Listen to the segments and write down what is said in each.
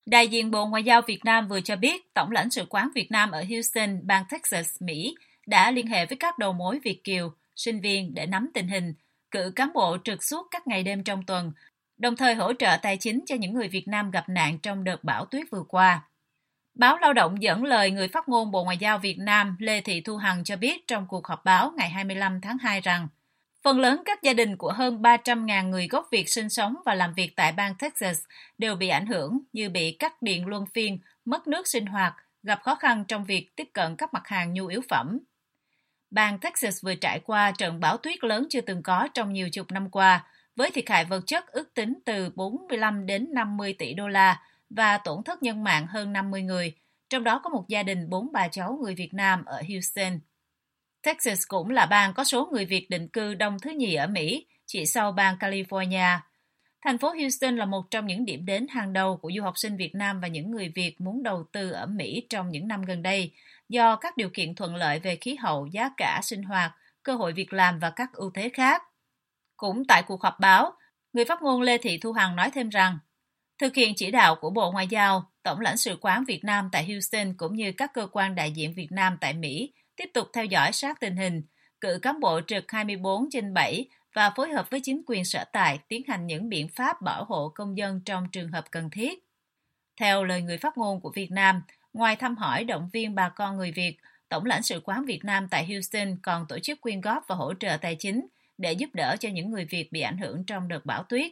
Đại diện Bộ Ngoại giao Việt Nam vừa cho biết Tổng lãnh sự quán Việt Nam ở Houston, bang Texas, Mỹ đã liên hệ với các đầu mối Việt kiều, sinh viên để nắm tình hình, cử cán bộ trực suốt các ngày đêm trong tuần, đồng thời hỗ trợ tài chính cho những người Việt Nam gặp nạn trong đợt bão tuyết vừa qua. Báo Lao động dẫn lời người phát ngôn Bộ Ngoại giao Việt Nam Lê Thị Thu Hằng cho biết trong cuộc họp báo ngày 25 tháng 2 rằng phần lớn các gia đình của hơn 300.000 người gốc Việt sinh sống và làm việc tại bang Texas đều bị ảnh hưởng như bị cắt điện luân phiên, mất nước sinh hoạt, gặp khó khăn trong việc tiếp cận các mặt hàng nhu yếu phẩm. Bang Texas vừa trải qua trận bão tuyết lớn chưa từng có trong nhiều chục năm qua, với thiệt hại vật chất ước tính từ 45 đến 50 tỷ đô la và tổn thất nhân mạng hơn 50 người, trong đó có một gia đình 4 bà cháu người Việt Nam ở Houston. Texas cũng là bang có số người Việt định cư đông thứ nhì ở Mỹ, chỉ sau bang California. Thành phố Houston là một trong những điểm đến hàng đầu của du học sinh Việt Nam và những người Việt muốn đầu tư ở Mỹ trong những năm gần đây, do các điều kiện thuận lợi về khí hậu, giá cả sinh hoạt, cơ hội việc làm và các ưu thế khác. Cũng tại cuộc họp báo, người phát ngôn Lê Thị Thu Hằng nói thêm rằng, thực hiện chỉ đạo của Bộ Ngoại giao, Tổng lãnh sự quán Việt Nam tại Houston cũng như các cơ quan đại diện Việt Nam tại Mỹ tiếp tục theo dõi sát tình hình, cử cán bộ trực 24/7 và phối hợp với chính quyền sở tại tiến hành những biện pháp bảo hộ công dân trong trường hợp cần thiết. Theo lời người phát ngôn của Việt Nam, ngoài thăm hỏi động viên bà con người Việt, Tổng lãnh sự quán Việt Nam tại Houston còn tổ chức quyên góp và hỗ trợ tài chính để giúp đỡ cho những người Việt bị ảnh hưởng trong đợt bão tuyết.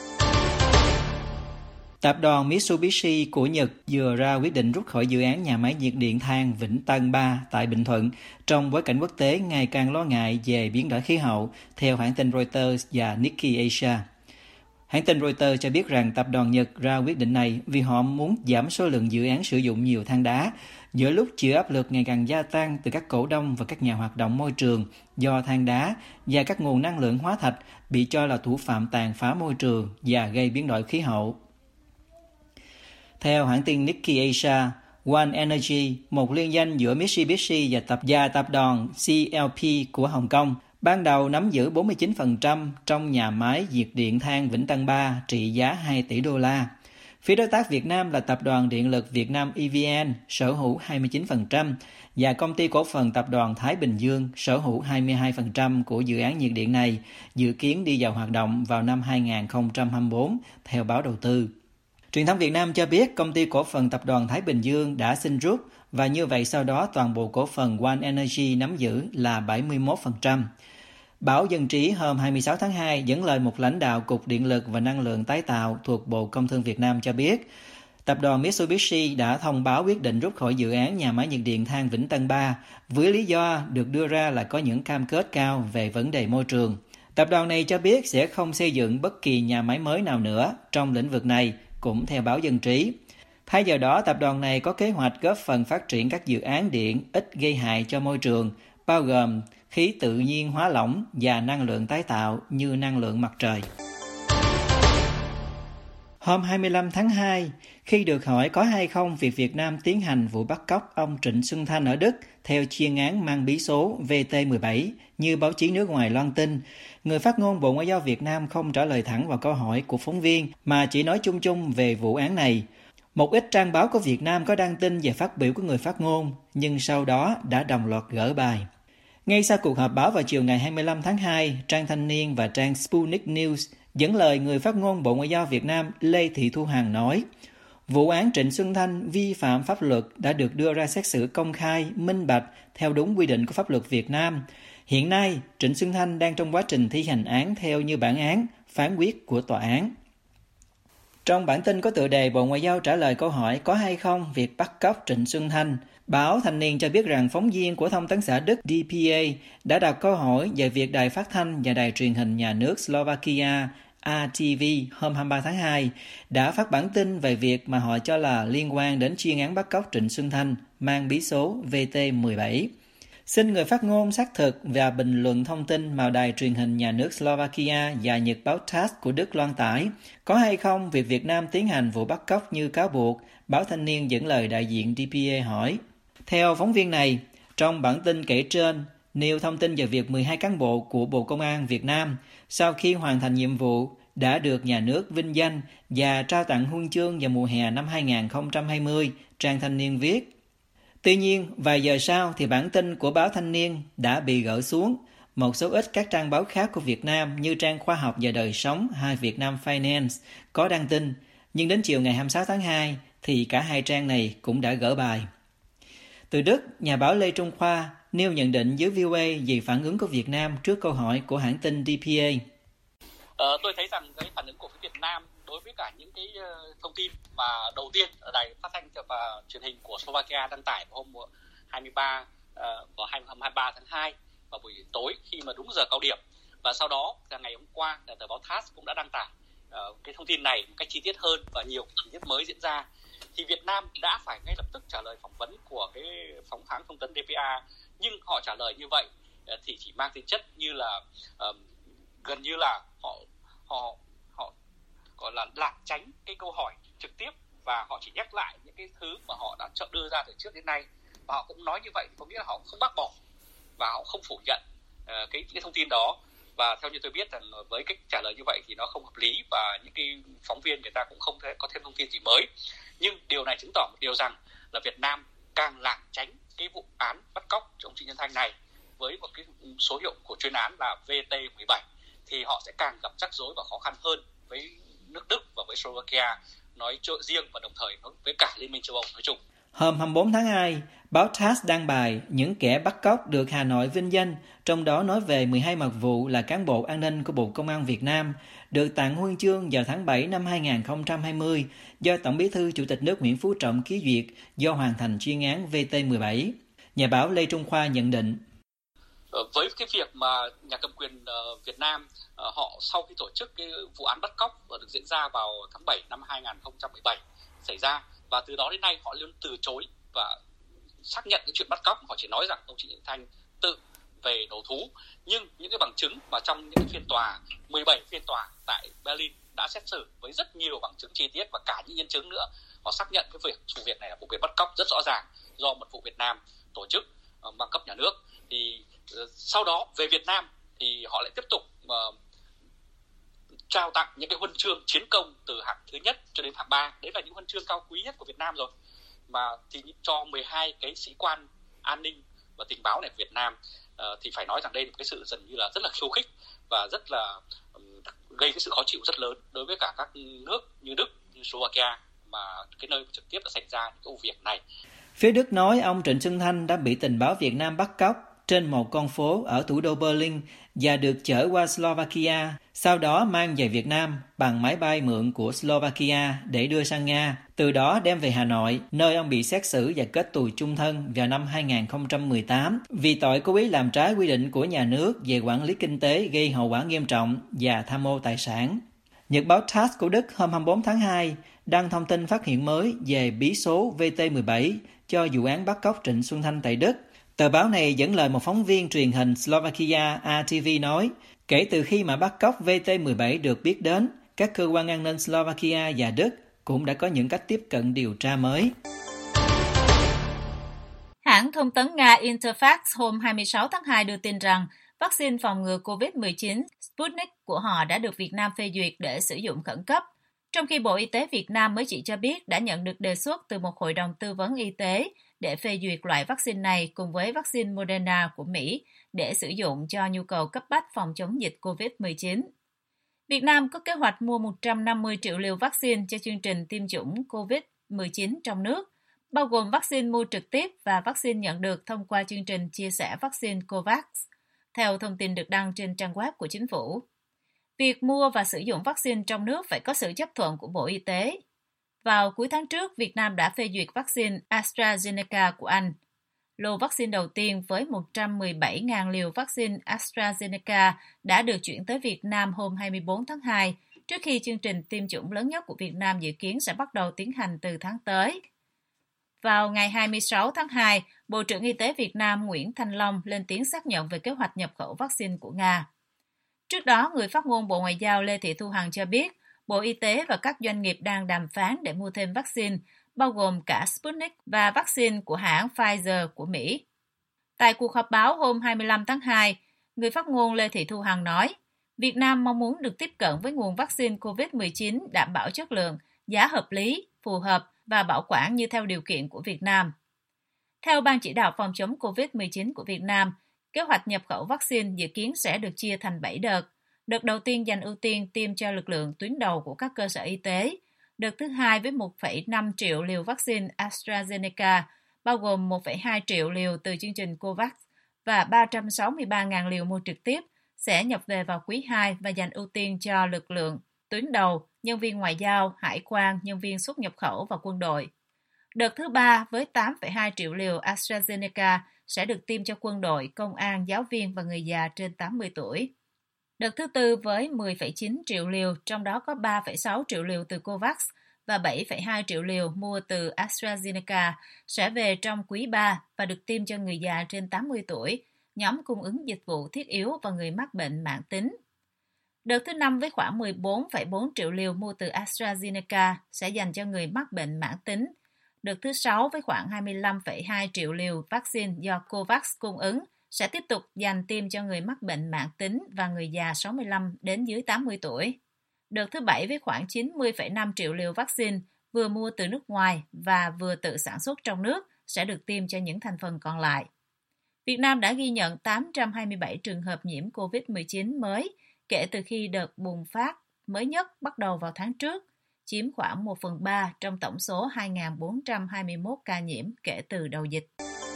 Tập đoàn Mitsubishi của Nhật vừa ra quyết định rút khỏi dự án nhà máy nhiệt điện than Vĩnh Tân 3 tại Bình Thuận trong bối cảnh quốc tế ngày càng lo ngại về biến đổi khí hậu, theo hãng tin Reuters và Nikkei Asia. Hãng tin Reuters cho biết rằng tập đoàn Nhật ra quyết định này vì họ muốn giảm số lượng dự án sử dụng nhiều than đá, giữa lúc chịu áp lực ngày càng gia tăng từ các cổ đông và các nhà hoạt động môi trường do than đá và các nguồn năng lượng hóa thạch bị cho là thủ phạm tàn phá môi trường và gây biến đổi khí hậu. Theo hãng tin Nikkei Asia, One Energy, một liên danh giữa Mitsubishi và tập đoàn CLP của Hồng Kông, ban đầu nắm giữ 49% trong nhà máy nhiệt điện than Vĩnh Tân 3 trị giá 2 tỷ đô la. Phía đối tác Việt Nam là Tập đoàn Điện lực Việt Nam EVN sở hữu 29% và Công ty Cổ phần Tập đoàn Thái Bình Dương sở hữu 22% của dự án nhiệt điện này, dự kiến đi vào hoạt động vào năm 2024, theo báo đầu tư. Truyền thông Việt Nam cho biết Công ty Cổ phần Tập đoàn Thái Bình Dương đã xin rút và như vậy sau đó toàn bộ cổ phần One Energy nắm giữ là 71%. Báo Dân trí hôm 26 tháng 2 dẫn lời một lãnh đạo Cục Điện lực và Năng lượng tái tạo thuộc Bộ Công Thương Việt Nam cho biết, Tập đoàn Mitsubishi đã thông báo quyết định rút khỏi dự án nhà máy nhiệt điện than Vĩnh Tân 3 với lý do được đưa ra là có những cam kết cao về vấn đề môi trường. Tập đoàn này cho biết sẽ không xây dựng bất kỳ nhà máy mới nào nữa trong lĩnh vực này, cũng theo báo Dân trí. Thay vào đó, tập đoàn này có kế hoạch góp phần phát triển các dự án điện ít gây hại cho môi trường, bao gồm khí tự nhiên hóa lỏng và năng lượng tái tạo như năng lượng mặt trời. Hôm 25 tháng 2, khi được hỏi có hay không việc Việt Nam tiến hành vụ bắt cóc ông Trịnh Xuân Thanh ở Đức theo chuyên án mang bí số VT17 như báo chí nước ngoài loan tin, người phát ngôn Bộ Ngoại giao Việt Nam không trả lời thẳng vào câu hỏi của phóng viên mà chỉ nói chung chung về vụ án này. Một ít trang báo của Việt Nam có đăng tin về phát biểu của người phát ngôn, nhưng sau đó đã đồng loạt gỡ bài. Ngay sau cuộc họp báo vào chiều ngày 25 tháng 2, trang Thanh niên và trang Sputnik News dẫn lời người phát ngôn Bộ Ngoại giao Việt Nam Lê Thị Thu Hằng nói, vụ án Trịnh Xuân Thanh vi phạm pháp luật đã được đưa ra xét xử công khai, minh bạch theo đúng quy định của pháp luật Việt Nam. Hiện nay, Trịnh Xuân Thanh đang trong quá trình thi hành án theo như bản án, phán quyết của tòa án. Trong bản tin có tựa đề Bộ Ngoại giao trả lời câu hỏi có hay không việc bắt cóc Trịnh Xuân Thanh, báo Thanh niên cho biết rằng phóng viên của thông tấn xã Đức DPA đã đặt câu hỏi về việc đài phát thanh và đài truyền hình nhà nước Slovakia RTV hôm 23 tháng 2 đã phát bản tin về việc mà họ cho là liên quan đến chuyên án bắt cóc Trịnh Xuân Thanh mang bí số VT17. Xin người phát ngôn xác thực và bình luận thông tin mà đài truyền hình nhà nước Slovakia và nhật báo TASS của Đức loan tải. Có hay không việc Việt Nam tiến hành vụ bắt cóc như cáo buộc? Báo Thanh niên dẫn lời đại diện DPA hỏi. Theo phóng viên này, trong bản tin kể trên, nêu thông tin về việc 12 cán bộ của Bộ Công an Việt Nam sau khi hoàn thành nhiệm vụ đã được nhà nước vinh danh và trao tặng huân chương vào mùa hè năm 2020, trang Thanh niên viết. Tuy nhiên, vài giờ sau thì bản tin của báo Thanh niên đã bị gỡ xuống. Một số ít các trang báo khác của Việt Nam như trang Khoa học và Đời sống hay Vietnam Finance có đăng tin, nhưng đến chiều ngày 26 tháng 2 thì cả hai trang này cũng đã gỡ bài. Từ Đức, nhà báo Lê Trung Khoa nêu nhận định với VOA về phản ứng của Việt Nam trước câu hỏi của hãng tin DPA. Tôi thấy rằng cái phản ứng của phía Việt Nam đối với cả những cái thông tin mà đầu tiên ở đài phát thanh và truyền hình của Slovakia đăng tải vào hôm 23 tháng 2 vào buổi tối khi mà đúng giờ cao điểm, và sau đó là ngày hôm qua tờ báo TASS cũng đã đăng tải cái thông tin này một cách chi tiết hơn và nhiều chi tiết mới diễn ra, thì Việt Nam đã phải ngay lập tức trả lời phỏng vấn của cái hãng thông tấn DPA, nhưng họ trả lời như vậy thì chỉ mang tính chất như là gần như là họ gọi là lảng tránh cái câu hỏi trực tiếp, và họ chỉ nhắc lại những cái thứ mà họ đã đưa ra từ trước đến nay, và họ cũng nói như vậy có nghĩa là họ không bác bỏ và họ không phủ nhận cái thông tin đó. Và theo như tôi biết rằng với cách trả lời như vậy thì nó không hợp lý, và những cái phóng viên người ta cũng không thể có thêm thông tin gì mới. Nhưng điều này chứng tỏ một điều rằng là Việt Nam càng lảng tránh cái vụ án bắt cóc ông Trịnh Nhân Thanh này với một cái số hiệu của chuyên án là VT17, thì họ sẽ càng gặp rắc rối và khó khăn hơn với nước Đức và với Slovakia nói riêng, và đồng thời với cả Liên minh châu Âu nói chung. Hôm 24 tháng 2, báo TASS đăng bài những kẻ bắt cóc được Hà Nội vinh danh, trong đó nói về 12 mật vụ là cán bộ an ninh của Bộ Công an Việt Nam, được tặng huân chương vào tháng 7 năm 2020 do Tổng Bí thư Chủ tịch nước Nguyễn Phú Trọng ký duyệt do hoàn thành chuyên án VT17. Nhà báo Lê Trung Khoa nhận định. Với cái việc mà nhà cầm quyền Việt Nam họ sau khi tổ chức cái vụ án bắt cóc được diễn ra vào tháng 7 năm 2017 xảy ra, và từ đó đến nay họ luôn từ chối và xác nhận cái chuyện bắt cóc, họ chỉ nói rằng ông Trịnh Nhân Thanh tự về đầu thú. Nhưng những cái bằng chứng mà trong những cái phiên tòa, 17 phiên tòa tại Berlin đã xét xử với rất nhiều bằng chứng chi tiết và cả những nhân chứng nữa, họ xác nhận cái vụ việc này là vụ việc bắt cóc rất rõ ràng do mật vụ Việt Nam tổ chức bằng cấp nhà nước. Thì sau đó về Việt Nam thì họ lại tiếp tục trao tặng những cái huân chương chiến công từ hạng thứ nhất cho đến hạng 3. Đấy là những huân chương cao quý nhất của Việt Nam rồi. Mà thì cho 12 cái sĩ quan an ninh và tình báo này của Việt Nam, thì phải nói rằng đây là một cái sự dần như là rất là khiêu khích và rất là gây cái sự khó chịu rất lớn đối với cả các nước như Đức, như Slovakia, mà cái nơi trực tiếp đã xảy ra những cái vụ việc này. Phía Đức nói ông Trịnh Xuân Thanh đã bị tình báo Việt Nam bắt cóc trên một con phố ở thủ đô Berlin và được chở qua Slovakia, sau đó mang về Việt Nam bằng máy bay mượn của Slovakia để đưa sang Nga, từ đó đem về Hà Nội, nơi ông bị xét xử và kết tù chung thân vào năm 2018 vì tội cố ý làm trái quy định của nhà nước về quản lý kinh tế gây hậu quả nghiêm trọng và tham ô tài sản. Nhật báo TASS của Đức hôm 24 tháng 2 đăng thông tin phát hiện mới về bí số VT17 cho vụ án bắt cóc Trịnh Xuân Thanh tại Đức. Tờ báo này dẫn lời một phóng viên truyền hình Slovakia RTV nói, kể từ khi mà bắt cóc VT17 được biết đến, các cơ quan an ninh Slovakia và Đức cũng đã có những cách tiếp cận điều tra mới. Hãng thông tấn Nga Interfax hôm 26 tháng 2 đưa tin rằng vaccine phòng ngừa COVID-19 Sputnik của họ đã được Việt Nam phê duyệt để sử dụng khẩn cấp, trong khi Bộ Y tế Việt Nam mới chỉ cho biết đã nhận được đề xuất từ một hội đồng tư vấn y tế để phê duyệt loại vaccine này cùng với vaccine Moderna của Mỹ để sử dụng cho nhu cầu cấp bách phòng chống dịch COVID-19. Việt Nam có kế hoạch mua 150 triệu liều vaccine cho chương trình tiêm chủng COVID-19 trong nước, bao gồm vaccine mua trực tiếp và vaccine nhận được thông qua chương trình chia sẻ vaccine COVAX, theo thông tin được đăng trên trang web của chính phủ. Việc mua và sử dụng vaccine trong nước phải có sự chấp thuận của Bộ Y tế. Vào cuối tháng trước, Việt Nam đã phê duyệt vaccine AstraZeneca của Anh. Lô vaccine đầu tiên với 117.000 liều vaccine AstraZeneca đã được chuyển tới Việt Nam hôm 24 tháng 2, trước khi chương trình tiêm chủng lớn nhất của Việt Nam dự kiến sẽ bắt đầu tiến hành từ tháng tới. Vào ngày 26 tháng 2, Bộ trưởng Y tế Việt Nam Nguyễn Thanh Long lên tiếng xác nhận về kế hoạch nhập khẩu vaccine của Nga. Trước đó, người phát ngôn Bộ Ngoại giao Lê Thị Thu Hằng cho biết, Bộ Y tế và các doanh nghiệp đang đàm phán để mua thêm vaccine, bao gồm cả Sputnik và vaccine của hãng Pfizer của Mỹ. Tại cuộc họp báo hôm 25 tháng 2, người phát ngôn Lê Thị Thu Hằng nói, Việt Nam mong muốn được tiếp cận với nguồn vaccine COVID-19 đảm bảo chất lượng, giá hợp lý, phù hợp và bảo quản như theo điều kiện của Việt Nam. Theo Ban chỉ đạo phòng chống COVID-19 của Việt Nam, kế hoạch nhập khẩu vaccine dự kiến sẽ được chia thành 7 đợt. Đợt đầu tiên dành ưu tiên tiêm cho lực lượng tuyến đầu của các cơ sở y tế. Đợt thứ hai với 1,5 triệu liều vaccine AstraZeneca, bao gồm 1,2 triệu liều từ chương trình COVAX và 363.000 liều mua trực tiếp, sẽ nhập về vào quý 2 và dành ưu tiên cho lực lượng tuyến đầu, nhân viên ngoại giao, hải quan, nhân viên xuất nhập khẩu và quân đội. Đợt thứ ba với 8,2 triệu liều AstraZeneca sẽ được tiêm cho quân đội, công an, giáo viên và người già trên 80 tuổi. Đợt thứ tư với 10,9 triệu liều, trong đó có 3,6 triệu liều từ COVAX và 7,2 triệu liều mua từ AstraZeneca sẽ về trong quý 3 và được tiêm cho người già trên 80 tuổi, nhóm cung ứng dịch vụ thiết yếu và người mắc bệnh mãn tính. Đợt thứ 5 với khoảng 14,4 triệu liều mua từ AstraZeneca sẽ dành cho người mắc bệnh mãn tính. Đợt thứ 6 với khoảng 25,2 triệu liều vaccine do COVAX cung ứng sẽ tiếp tục dành tiêm cho người mắc bệnh mãn tính và người già 65 đến dưới 80 tuổi. Đợt thứ 7 với khoảng 90,5 triệu liều vaccine vừa mua từ nước ngoài và vừa tự sản xuất trong nước sẽ được tiêm cho những thành phần còn lại. Việt Nam đã ghi nhận 827 trường hợp nhiễm COVID-19 mới kể từ khi đợt bùng phát mới nhất bắt đầu vào tháng trước, chiếm khoảng 1/3 trong tổng số 2.421 ca nhiễm kể từ đầu dịch.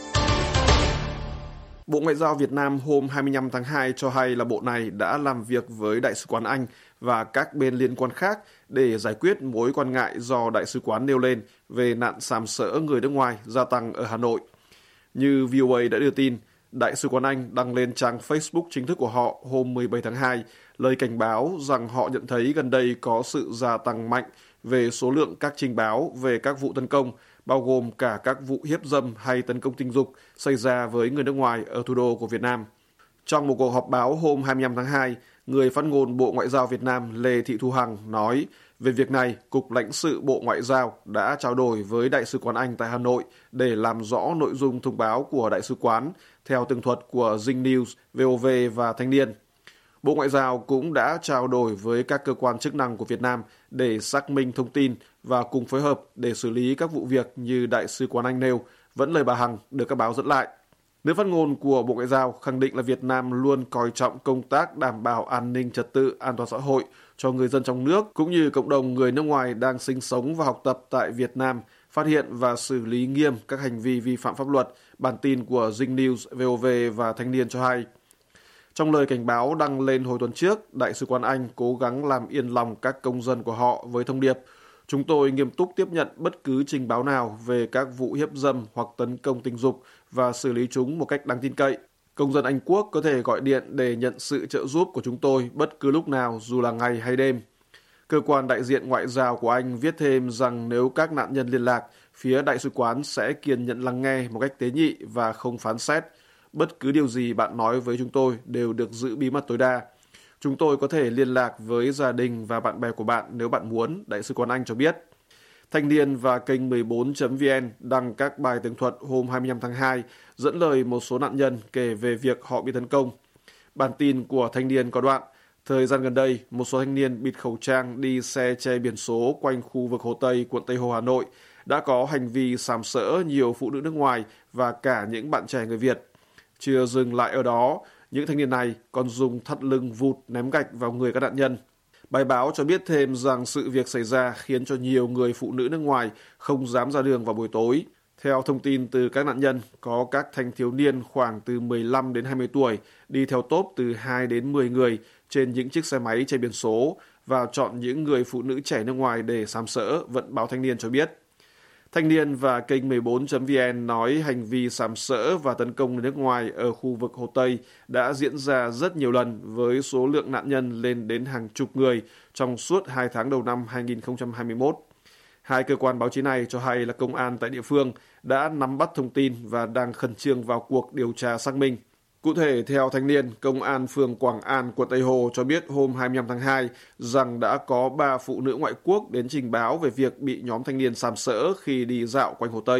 Bộ Ngoại giao Việt Nam hôm 25 tháng 2 cho hay là bộ này đã làm việc với Đại sứ quán Anh và các bên liên quan khác để giải quyết mối quan ngại do Đại sứ quán nêu lên về nạn sàm sỡ người nước ngoài gia tăng ở Hà Nội. Như VOA đã đưa tin, Đại sứ quán Anh đăng lên trang Facebook chính thức của họ hôm 17 tháng 2 lời cảnh báo rằng họ nhận thấy gần đây có sự gia tăng mạnh về số lượng các trình báo về các vụ tấn công, bao gồm cả các vụ hiếp dâm hay tấn công tình dục xảy ra với người nước ngoài ở thủ đô của Việt Nam. Trong một cuộc họp báo hôm 25 tháng 2, người phát ngôn Bộ Ngoại giao Việt Nam Lê Thị Thu Hằng nói về việc này, Cục lãnh sự Bộ Ngoại giao đã trao đổi với Đại sứ quán Anh tại Hà Nội để làm rõ nội dung thông báo của Đại sứ quán theo tường thuật của Zing News, VOV và Thanh niên. Bộ Ngoại giao cũng đã trao đổi với các cơ quan chức năng của Việt Nam để xác minh thông tin và cùng phối hợp để xử lý các vụ việc như Đại sứ quán Anh nêu, vẫn lời bà Hằng được các báo dẫn lại. Nữ phát ngôn của Bộ Ngoại giao khẳng định là Việt Nam luôn coi trọng công tác đảm bảo an ninh trật tự, an toàn xã hội cho người dân trong nước cũng như cộng đồng người nước ngoài đang sinh sống và học tập tại Việt Nam, phát hiện và xử lý nghiêm các hành vi vi phạm pháp luật, bản tin của Zing News, VOV và Thanh niên cho hay. Trong lời cảnh báo đăng lên hồi tuần trước, Đại sứ quán Anh cố gắng làm yên lòng các công dân của họ với thông điệp: chúng tôi nghiêm túc tiếp nhận bất cứ trình báo nào về các vụ hiếp dâm hoặc tấn công tình dục và xử lý chúng một cách đáng tin cậy. Công dân Anh Quốc có thể gọi điện để nhận sự trợ giúp của chúng tôi bất cứ lúc nào, dù là ngày hay đêm. Cơ quan đại diện ngoại giao của Anh viết thêm rằng nếu các nạn nhân liên lạc, phía đại sứ quán sẽ kiên nhẫn lắng nghe một cách tế nhị và không phán xét. Bất cứ điều gì bạn nói với chúng tôi đều được giữ bí mật tối đa. Chúng tôi có thể liên lạc với gia đình và bạn bè của bạn nếu bạn muốn, Đại sứ quán Anh cho biết. Thanh niên và kênh 14.vn đăng các bài tường thuật hôm 25 tháng 2 dẫn lời một số nạn nhân kể về việc họ bị tấn công. Bản tin của Thanh niên có đoạn: thời gian gần đây, một số thanh niên bịt khẩu trang đi xe che biển số quanh khu vực Hồ Tây, quận Tây Hồ, Hà Nội đã có hành vi sàm sỡ nhiều phụ nữ nước ngoài và cả những bạn trẻ người Việt. Chưa dừng lại ở đó, những thanh niên này còn dùng thắt lưng vụt ném gạch vào người các nạn nhân. Bài báo cho biết thêm rằng sự việc xảy ra khiến cho nhiều người phụ nữ nước ngoài không dám ra đường vào buổi tối. Theo thông tin từ các nạn nhân, có các thanh thiếu niên khoảng từ 15 đến 20 tuổi đi theo tốp từ 2 đến 10 người trên những chiếc xe máy che biển số và chọn những người phụ nữ trẻ nước ngoài để sàm sỡ, Vận báo Thanh niên cho biết. Thanh niên và kênh 14.vn nói hành vi sàm sỡ và tấn công người nước ngoài ở khu vực Hồ Tây đã diễn ra rất nhiều lần với số lượng nạn nhân lên đến hàng chục người trong suốt 2 tháng đầu năm 2021. Hai cơ quan báo chí này cho hay là công an tại địa phương đã nắm bắt thông tin và đang khẩn trương vào cuộc điều tra xác minh. Cụ thể, theo Thanh niên, Công an phường Quảng An, quận Tây Hồ cho biết hôm 25 tháng 2 rằng đã có 3 phụ nữ ngoại quốc đến trình báo về việc bị nhóm thanh niên sàm sỡ khi đi dạo quanh Hồ Tây.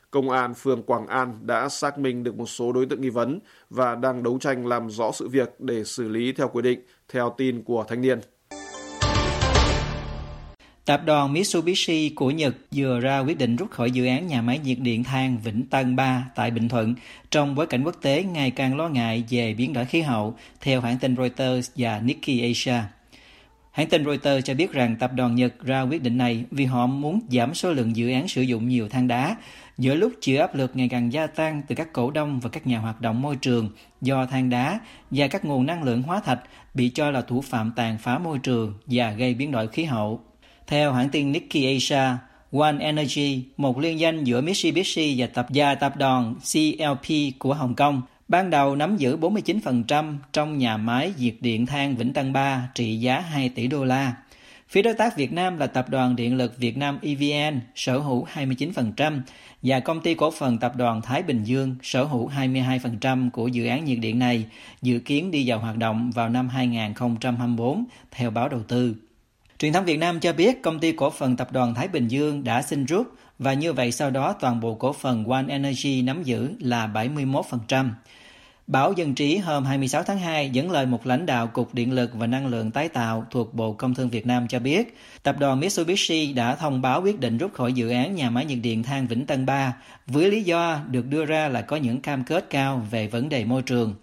Công an phường Quảng An đã xác minh được một số đối tượng nghi vấn và đang đấu tranh làm rõ sự việc để xử lý theo quy định, theo tin của thanh niên. Tập đoàn Mitsubishi của Nhật vừa ra quyết định rút khỏi dự án nhà máy nhiệt điện than Vĩnh Tân 3 tại Bình Thuận trong bối cảnh quốc tế ngày càng lo ngại về biến đổi khí hậu, theo hãng tin Reuters và Nikkei Asia. Hãng tin Reuters cho biết rằng tập đoàn Nhật ra quyết định này vì họ muốn giảm số lượng dự án sử dụng nhiều than đá, giữa lúc chịu áp lực ngày càng gia tăng từ các cổ đông và các nhà hoạt động môi trường do than đá và các nguồn năng lượng hóa thạch bị cho là thủ phạm tàn phá môi trường và gây biến đổi khí hậu. Theo hãng tin Nikkei Asia, One Energy, một liên danh giữa Mitsubishi và tập đoàn CLP của Hồng Kông, ban đầu nắm giữ 49% trong nhà máy nhiệt điện than Vĩnh Tân 3 trị giá 2 tỷ đô la. Phía đối tác Việt Nam là Tập đoàn Điện lực Việt Nam EVN sở hữu 29% và Công ty Cổ phần Tập đoàn Thái Bình Dương sở hữu 22% của dự án nhiệt điện này, dự kiến đi vào hoạt động vào năm 2024, theo báo đầu tư. Truyền thông Việt Nam cho biết Công ty Cổ phần Tập đoàn Thái Bình Dương đã xin rút và như vậy sau đó toàn bộ cổ phần One Energy nắm giữ là 71%. Báo Dân trí hôm 26 tháng 2 dẫn lời một lãnh đạo Cục Điện lực và Năng lượng tái tạo thuộc Bộ Công Thương Việt Nam cho biết, tập đoàn Mitsubishi đã thông báo quyết định rút khỏi dự án nhà máy nhiệt điện than Vĩnh Tân 3 với lý do được đưa ra là có những cam kết cao về vấn đề môi trường.